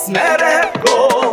смереко.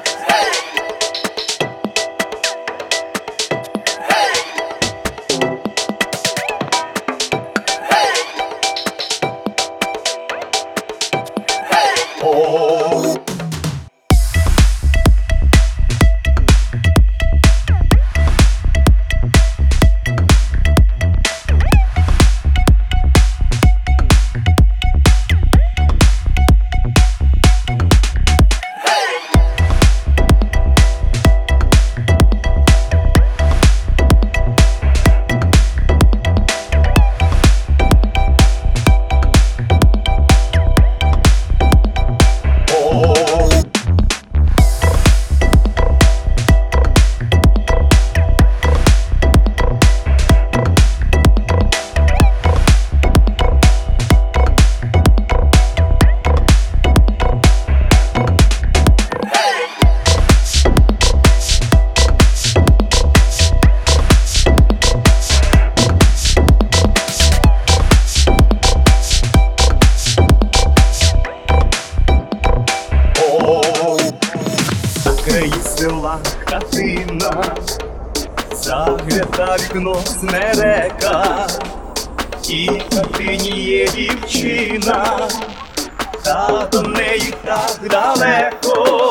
Села хатина, загляда вікно смерека, і в хатині є дівчина, та до неї так далеко.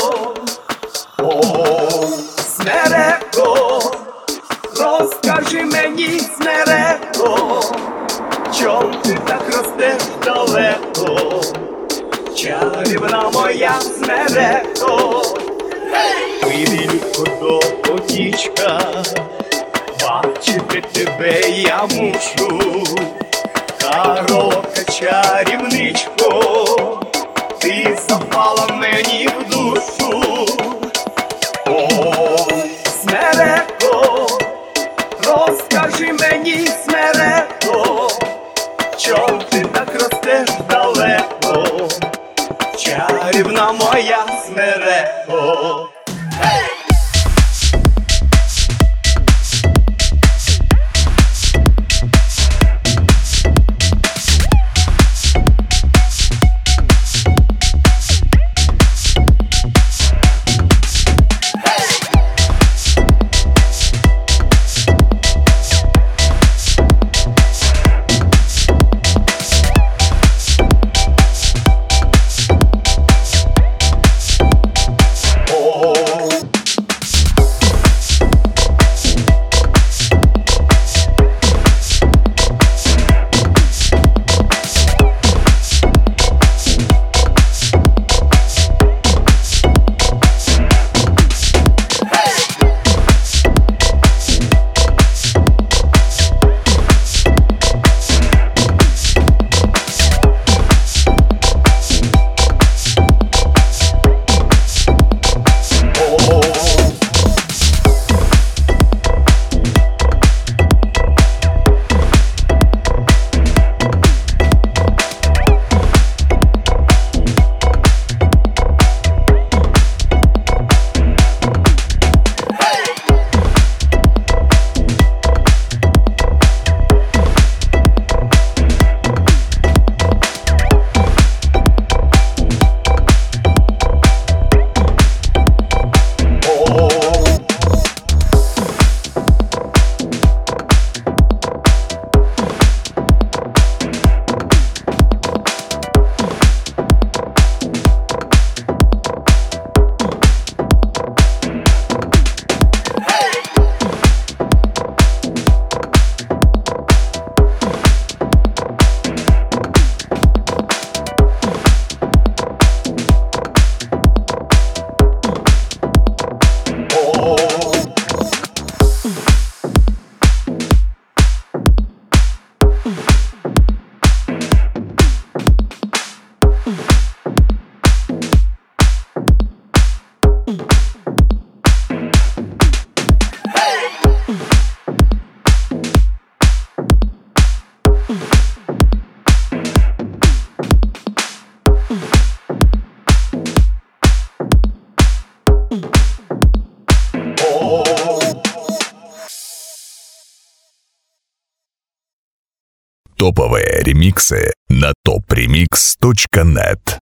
О, смереко, розкажи мені, смереко, чом ти так ростеш далеко, чарівна моя смереко. Вилюбко до потічка, бачити тебе я мушу, коровка чарівничко, ти запала мені в душу. О, смереко, розкажи мені, смереко, чом ти так ростеш далеко, чарівна моя смереко. Топовые ремиксы на topremix.net.